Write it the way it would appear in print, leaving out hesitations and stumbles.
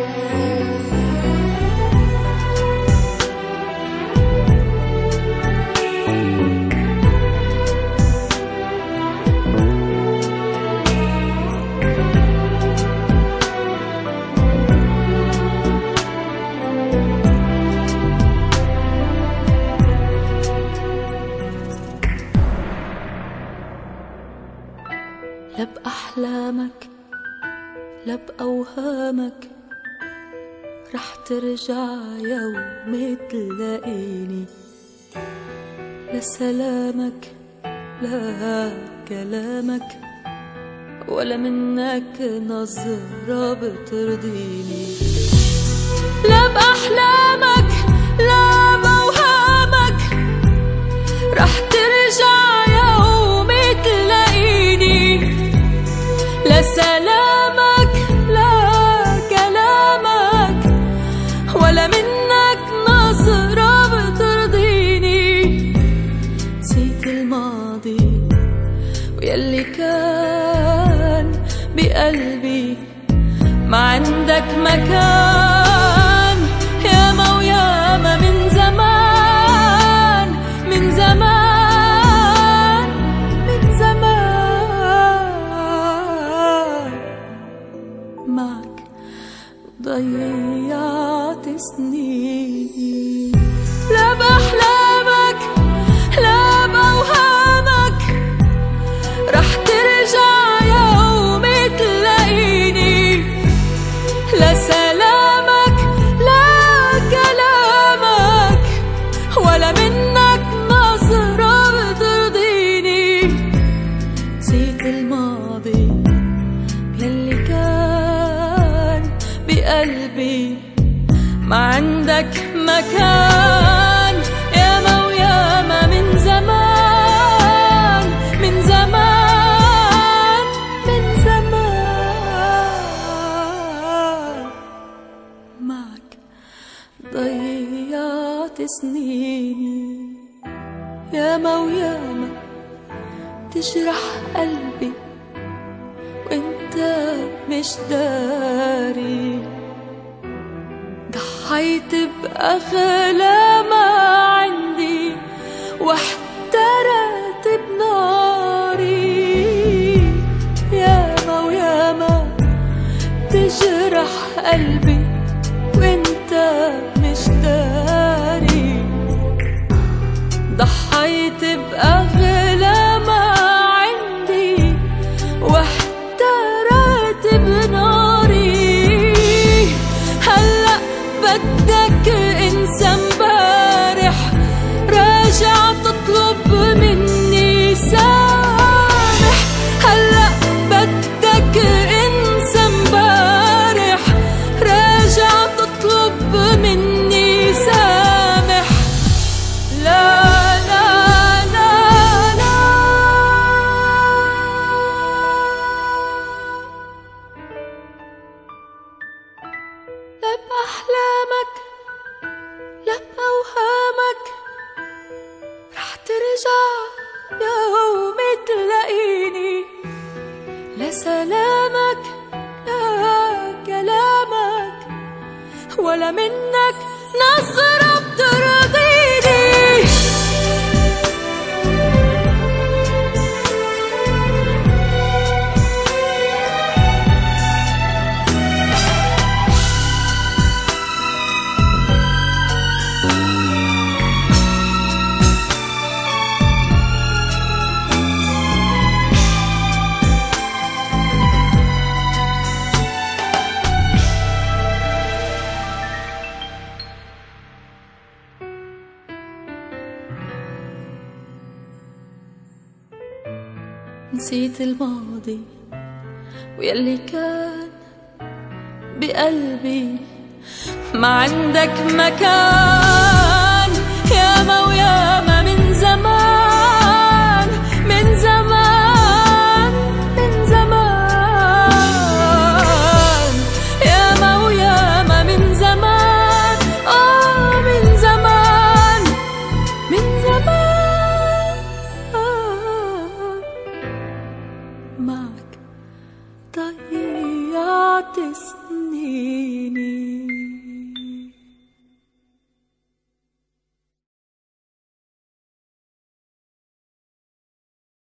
لا بأحلامك لا بأوهامك رح ترجع يوم تلاقيني، لا سلامك لا كلامك ولا منك نظرة بترضيني. لا بأحلامك لا بأوهامك رح ترجع يوم تلاقيني، لا سلامك لا كلامك ولا منك نظرة بترضيني. نسيت الماضي ويلي كان بقلبي، ما عندك مكان ياما وياما من زمان من زمان من زمان. معك ضيعت سنين. لا بأحلامك لا بأوهامك رح ترجع يوم تلاقيني، لا سلامك لا كلامك ولا منك نظرة بترضيني. نسيت الماضي يلي كان بقلبي، ما عندك مكان ياما وياما من زمان من زمان من زمان. معك ضيعت سنيني ياما وياما تجرح قلبي وانت مش داري. ضحيت بأغلى ما عندي واحترقت بناري. ياما وياما تجرح قلبي وانت مش داري. ضحيت بأغلى ما عندي واحترقت بناري. هلأ بدك انسى امبارح، راجع تطلب مني سامح. هلأ بدك انسى امبارح، راجع تطلب مني سامح. لا لا لا لا لا بأحلامك لا بأوهامك رح ترجع يوم تلاقيني، لا سلامك لا كلامك ولا منك نظرة بترضيني. نسيت الماضي ويلي كان بقلبي، ما عندك مكان ياما وياما من زمان من زمان من زمان. ياما وياما من زمان من زمان من زمان. معك ضيعت سنين. تنسيني.